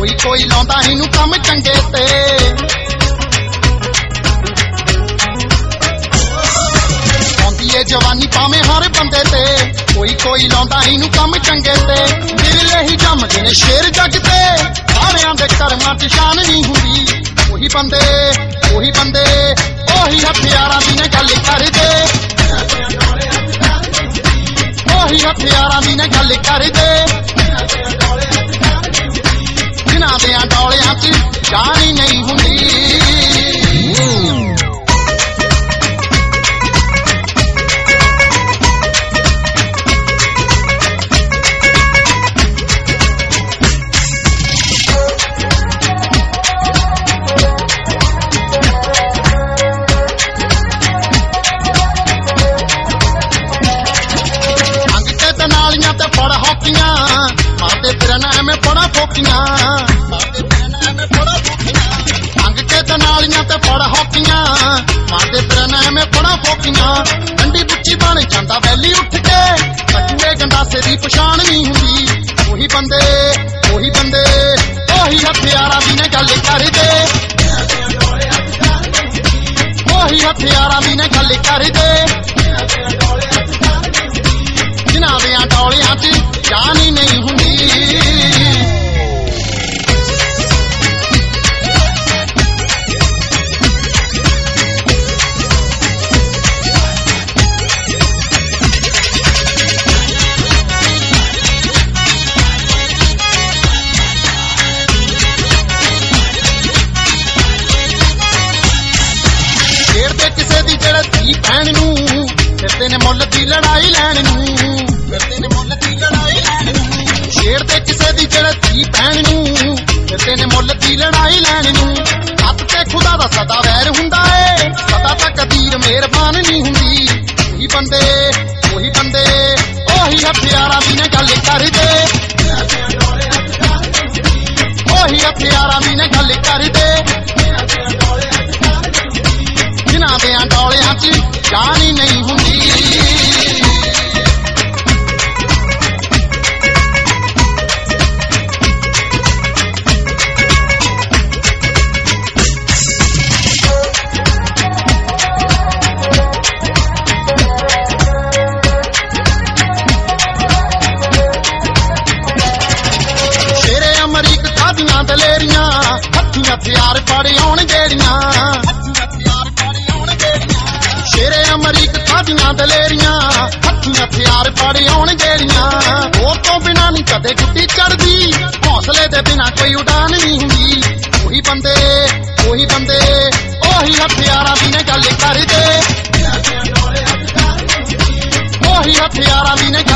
ਕੋਈ ਲਾਉਂਦਾ ਇਹਨੂੰ ਕੰਮ ਚੰਗੇ ਤੇ ਆਉਂਦੀ ਏ ਜਵਾਨੀ ਭਾਵੇਂ ਹਰ ਬੰਦੇ ਤੇ ਕੋਈ ਲਾਉਂਦਾ ਇਹਨੂੰ ਕੰਮ ਚੰਗੇ ਤੇ ਬਿਰਲੇ ਹੀ ਜੰਮਦੇ ਨੇ ਸ਼ੇਰ ਜੱਗ ਤੇ ਸਾਰਿਆਂ ਦੇ ਕਰਮਾਂ 'ਚ ਸ਼ਾਨ ਨਹੀਂ ਹੁੰਦੀ ਉਹੀ ਬੰਦੇ ਉਹੀ ਹਥਿਆਰਾਂ ਦੀ ਨੇ ਗੱਲ ਕਰਦੇ ਉਹੀ ਹਥਿਆਰਾਂ ਦੀ ਨੇ ਗੱਲ ਕਰਦੇ ਜਿਨ੍ਹਾਂ ਦੇ ਡੋਲਿਆਂ 'ਚ ਜਾਨ ਹੀ ਨਹੀਂ ਹੁੰਦੀ ਤੇ ਫੜ ਹੌਕੀਆਂ ਮਾਤੇ ਤੇਰੇ ਨਾਲ ਐਵੇਂ ਫੜਾ ਫੋਕੀਆਂ ਅੰਗ ਕੇ ਤੇ ਨਾਲੀਆਂ ਤੇ ਫੜ ਹੌਕੀਆਂ ਮਾਤੇ ਤੇਰੇ ਨਾਲ ਐਵੇਂ ਫੜਾ ਫੋਕੀਆਂ ਡੰਡੀ ਬੁੱਚੀ ਬਣ ਜਾਂਦਾ ਵੈਲੀ ਉੱਠ ਕੇ ਕੱਟੂਏ ਗੰਡਾਸੇ ਦੀ ਪਛਾਣ ਨਹੀਂ ਹੁੰਦੀ ਉਹੀ ਬੰਦੇ ਉਹੀ ਹਥਿਆਰਾਂ ਦੀ ਨੇ ਗੱਲ ਕਰਦੇ ਉਹੀ ਹਥਿਆਰਾਂ ਦੀ ਨੇ ਗੱਲ ਕਰਦੇ ਜਿਨ੍ਹਾਂ ਦੇ ਡੋਲਿਆਂ 'ਚ ਜਾਨ ਹੀ ਨਹੀਂ ਹੁੰਦੀ ਸ਼ੇਰ ਤੇ ਕਿਸੇ ਦੀ ਜਿਹੜਾ ਧੀ ਭੈਣ ਨੂੰ ਫਿਰਦੇ ਨੇ ਮੁੱਲ ਦੀ ਲੜਾਈ ਲੈਣ ਨੂੰ ਸ਼ੇਰ ਤੇ ਕਿਸੇ ਦੀ ਜਿਹੜਾ ਧੀ ਭੈਣ ਨੂੰ ਫਿਰਦੇ ਨੇ ਮੁੱਲ ਦੀ ਲੜਾਈ ਲੈਣ ਨੂੰ ਹੱਥ ਤੇ ਖੁਦਾ ਦਾ ਸਦਾ ਵੈਰ ਹੁੰਦਾ ਏ ਸਦਾ ਤਾਂ ਕਦੀਰ ਮਿਹਰਬਾਨ ਨਹੀਂ ਹੁੰਦੀ ਉਹੀ ਬੰਦੇ ਉਹੀ ਹਥਿਆਰਾਂ ਦੀ ਨੇ ਗੱਲ ਕਰਦੇ ਉਹੀ ਹਥਿਆਰਾਂ ਦੀ ਨੇ ਗੱਲ ਕਰਦੇ ਜਿਨ੍ਹਾਂ ਦੇ ਡੋਲਿਆਂ 'ਚ ਜਾਨ ਹੀ ਨਹੀਂ ਹੁੰਦੀ ਦਲੇਰੀਆਂ ਹੱਥੀਂ ਹਥਿਆਰ ਫੜ ਆਉਣ ਜਿਹੜੀਆਂ ਸ਼ੇਰੇ ਅਮਰੀਕ ਕਾਦੀਆਂ ਦਲੇਰੀਆਂ ਹੱਥੀਂ ਹਥਿਆਰ ਫੜ ਆਉਣ ਜਿਹੜੀਆਂ ਹੋਰ ਤੋਂ ਬਿਨਾਂ ਨਹੀਂ ਕਦੇ ਗੁੱਡੀ ਚੜਦੀ ਹੌਸਲੇ ਦੇ ਬਿਨਾਂ ਕੋਈ ਉਡਾਨ ਨਹੀਂ ਹੁੰਦੀ ਉਹੀ ਬੰਦੇ ਉਹੀ ਹਥਿਆਰਾਂ ਦੀ ਨੇ ਗੱਲ ਕਰਦੇ ਉਹੀ ਹਥਿਆਰਾਂ ਦੀ ਨੇ ਗੱਲ ਕਰਦੇ ਜਿਨ੍ਹਾਂ ਦੇ ਡੋਲਿਆਂ 'ਚ ਜਾਨ ਹੀ ਨਹੀਂ ਹੁੰਦੀ ਉਹੀ ਬੰਦੇ ਉਹੀ ਹਥਿਆਰਾਂ ਦੀ ਨੇ ਗੱਲ ਕਰਦੇ ਉਹੀ ਹਥਿਆਰਾਂ ਦੀ ਨੇ ਗੱਲ ਕਰਦੇ ਜਿਨ੍ਹਾਂ ਦੇ ਡੋਲਿਆਂ 'ਚ ਜਾਨ ਹੀ ਨਹੀਂ ਹੁੰਦੀ ਉਹੀ